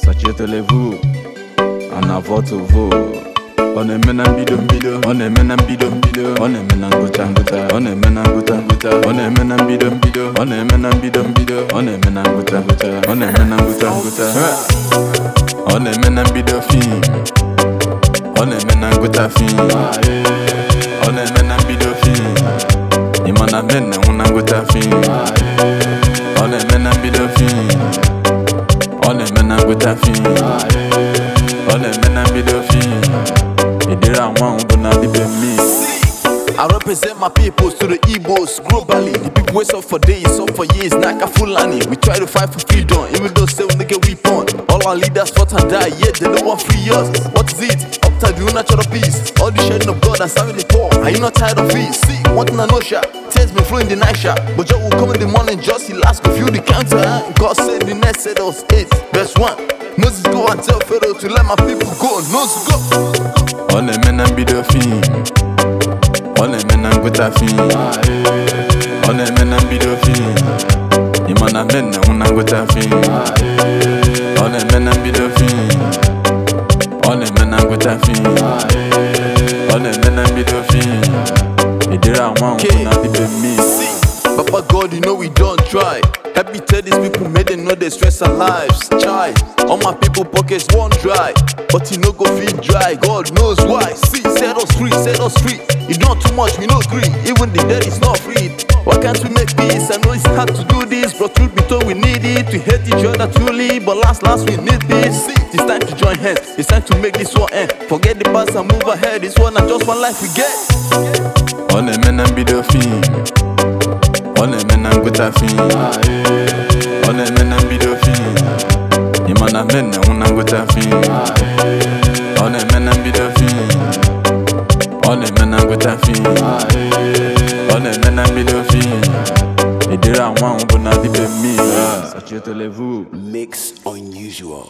Sachetez-vous en avant tout vous. On est maintenant bidon, on est maintenant bidon, on est maintenant gouta, on est maintenant gouta, on est maintenant bidon, on est maintenant bidon, on est maintenant gouta, on est maintenant gouta, on est maintenant bidon film, on est maintenant gouta film, on est maintenant bidon film, il m'en amène on a gouta film, on est maintenant bidon film, on est maintenant gouta film, on est maintenant bidon film. I represent my peoples to the Igbos globally. The people wait up for days, up for years, like a Fulani. We try to fight for freedom, even though say we get weapon. All our leaders fought and died, yet they don't want free us. What is it? Uptide, we natural peace. All the shedding of blood and serving the poor. Are you not tired of it? See, one thing I know, sha. Tears been flowing the night, sha. But Joe will come in the morning, just he last feel the counter. God said the next said us 8, verse 1. Moses go and tell Pharaoh to let my people go. Moses go. On est maintenant bidon film, on est maintenant gouta film, on est maintenant bidon film, il m'en amène on a gouta film, on est maintenant bidon film, on est maintenant gouta film, on est maintenant bidon film, et dira moi on a dit demi. Papa God, you know we don't try. Happy tell these people, made them know they stress our lives. Try, all my people pockets won't dry, but you no go feel dry. God knows why. See, set us free, set us free. You don't too much, we no agree. Even the dead is not free. Why can't we make peace? I know it's hard to do this, but truth be told, we need it. We hate each other truly, but last we need this. See, it's time to join hands. It's time to make this war end. Forget the past and move ahead. This one and just one life we get. On est maintenant bidon film, on est maintenant gouta film, on est maintenant bidon film, il m'en amène on a gouta film, on est maintenant bidon film, on est maintenant gouta film, on est maintenant bidon film, et dira moi on peut n'a dit demi. Sachetez-vous. Mix unusual.